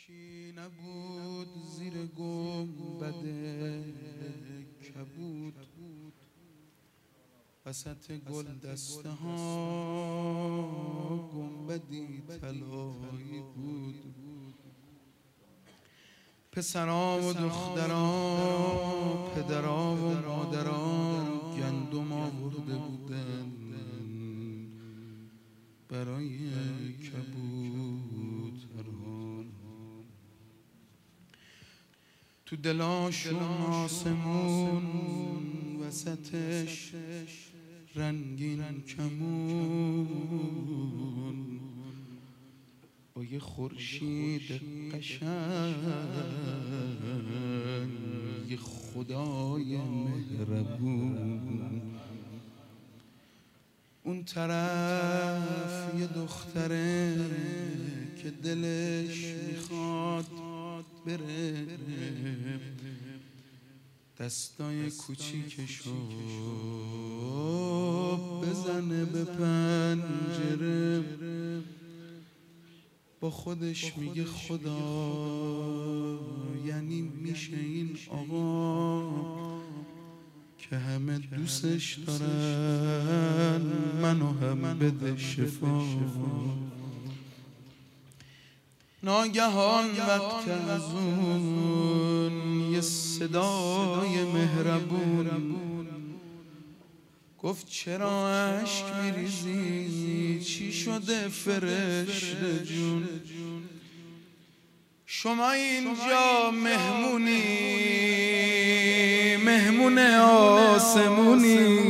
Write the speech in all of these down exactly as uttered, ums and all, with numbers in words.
یکی نبود زیر گنبد کبود، وسط گل دسته ها گنبدی طلایی بود. پسرا و دخترا، پدرا و مادرا گندم آورده بودن برای کبوترها. تو دلاشون آسمون، وسطش رنگین کمون، با یه خورشید قشنگ، یه خدای مهربون. اون طرف یه دختره که دلش میخواد بره دستای کوچیکشو بزنه به پنجره. با خودش میگه خدا، یعنی میشه این آقا که همه دوستش دارن منو هم بده شفا. ناگهان وقت از اون یه صدای مهربون گفت چرا اشک میریزی؟ چی شده فرشته جون؟ شما اینجا مهمونی، مهمون آسمونی،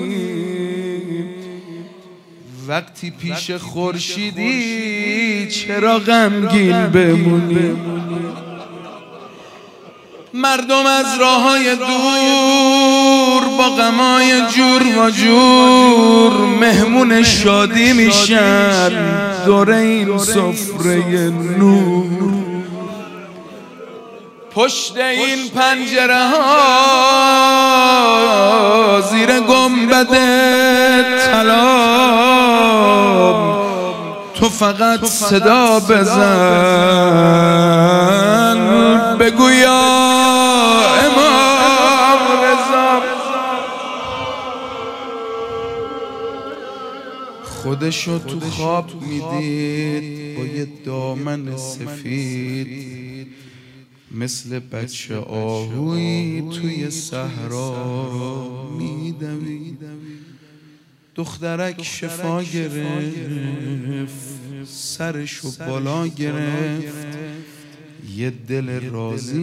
وقتی پیش خورشیدی چرا غمگین بمونی؟ مردم از راههای دور با غمای جور و جور مهمون شادی میشن دوره این سفره نور. پشت این پنجره ها زیر گنبد طلا تو فقط صدا بزن بگو یا امام رضا. خودشو تو خواب میدید با یه دامن سفید، مثل بچه آهویی توی صحرا میدوید. دخترک شفا گرفت، سرشو بالا گرفت، یه دل راضی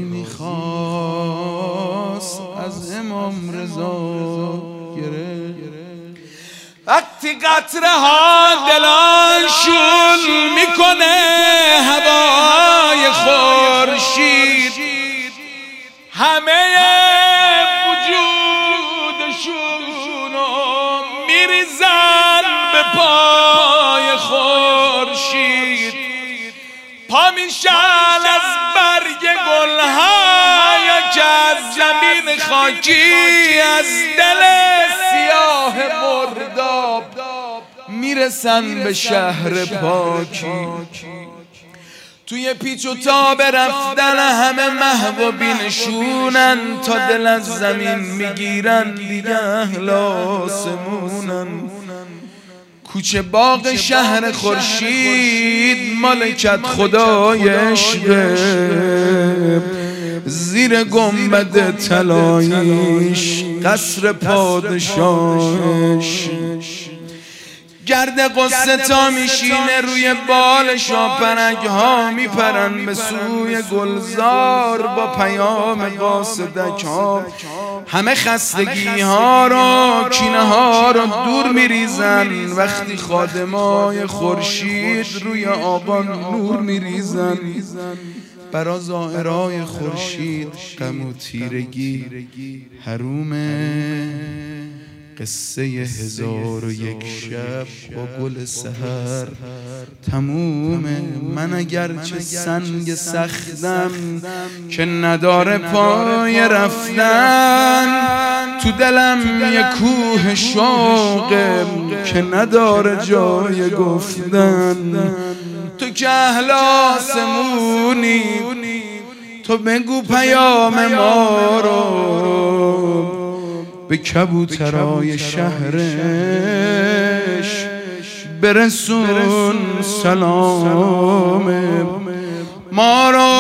میخواست از امام رضا گرفت. وقتی قطره ها دلاشون میکنه هوای خورشید، همه وجودشونو میریزن به پای خورشید. پا میشن از برگ گل‌های که از زمین خاکی، از دل سیاه مرداب میرسن به شهر پاکی. توی پیچ و تاب رفتن همه محو و بینشونن، تا دل از زمین میگیرن دیگه اهل آسمونن. کوچه باغ شهر خورشید مالکت خدای عشقه، زیر گنبد طلاییش قصر پادشاهش. گرد قصه تا میشینه روی بالش، پرنگ ها میپرن به سوی گلزار با پیام قاصدک ها. همه خستگی ها رو، کینه ها رو دور میریزن وقتی خادمای خورشید روی آقا نور میریزن. برا زائرای خورشید غم و تیرگی حرومه. قصه هزار و یک شب با گل سحر تمومه. من اگرچه سنگ سختم که نداره پای رفتن، تو دلم یه کوه شوقه که نداره جای گفتن. تو که اهل آسمونی تو بگو پیام ما رو به کبوترای شهرش برسون، سلام ما رو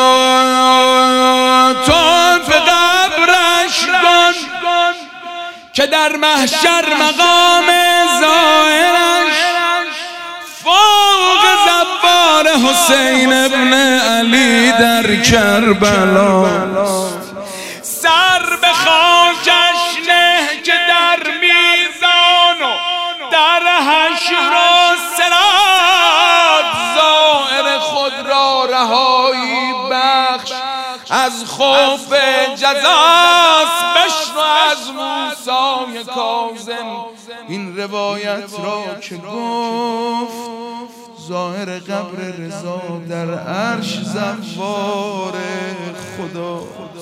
تو به قبرش کن که در محشر مقام ظاهرش فوق زبار حسین ابن علی در کربلاست. سر به خاکش نه که در میزان و در حشر و صراط ظاهر خود را رهایی بخش از خوف جزاست. بشنو از موسی کاظم این روایت را که گفت ظاهر قبر رضا در عرش زوار خدا.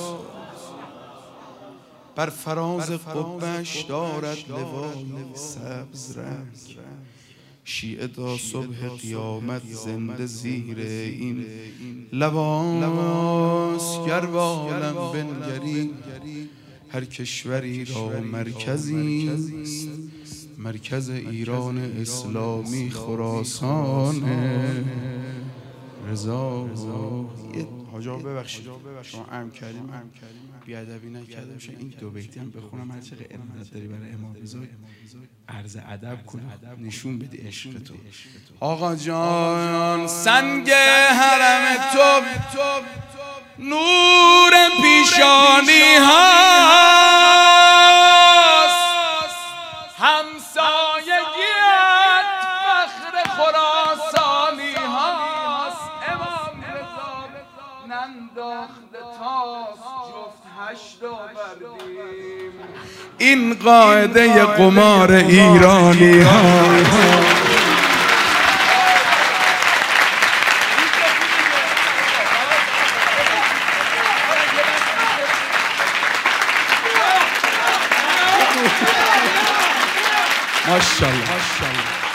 بر فراز قبه‌اش دارد لوای سبز رنگ، شیعه تا صبح قیامت زنده زیر این لباس. گر به عالم بنگری هر کشوری را مرکزی است، مرکز ایران اسلامی خراسان رضا. حاجا ببخشید شما ام کردیم بیادبی نکردم، این دو بیتی هم بخونم هر چقدر ارادت داری برای امام رضا عرض ادب کنم، نشون بدی عشق تو. آقا جان سنگ حرم تو نور پیشانی هاست، همسایگیت فخر خراسانی هاست. امام رضا ننداخته تاس جفت هشت و بردیم، این قاعده قمار ایرانی هاست. ماشاءالله.